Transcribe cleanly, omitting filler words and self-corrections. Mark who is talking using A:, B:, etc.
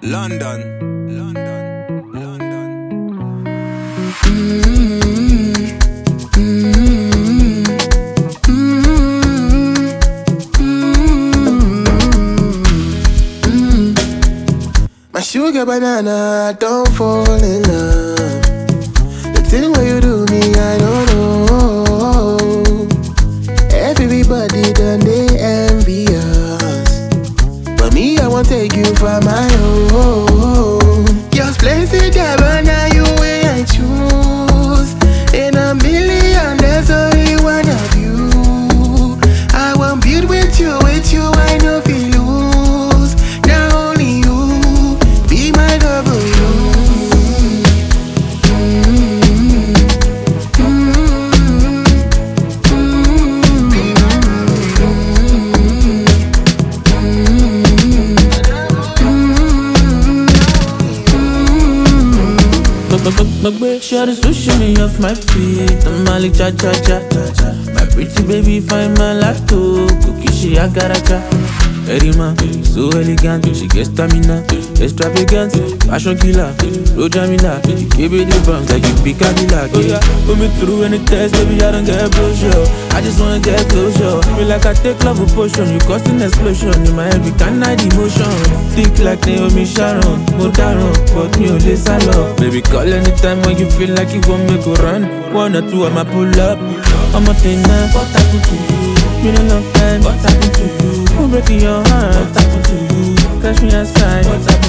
A: London, London, London.
B: My sugar banana, don't fall in love. The thing where you do me, I don't know. Everybody done they envy us, but me, I won't take you for my own. Your plenty cabana, you way I choose. In a million, there's only one of you. I won't build with you, I know feel lose. Now only you be my W.
C: Share the sushi me off my feet. I'm Malik cha cha cha. My pretty baby find my lacto. Cookie she agaracha. Erima, so elegant. She gets stamina, extravagant. Fashion killer, Rojamila. Give me the bounce like you pick a Cadillac. Oh yeah, put me through any test, baby I don't get closure. I just wanna get closure. Feel like I take love a potion. You cause an explosion in my head. We can't hide emotion. Think like Naomi Sharon, Modaron, but me only salon. Baby call anytime when you feel like you want me go run. 1 or 2 I'ma pull up. I'm a thing man, what happened to you? Been a long time, what happened to you? Who breaking your heart? What happened to you? Catch me outside, what happened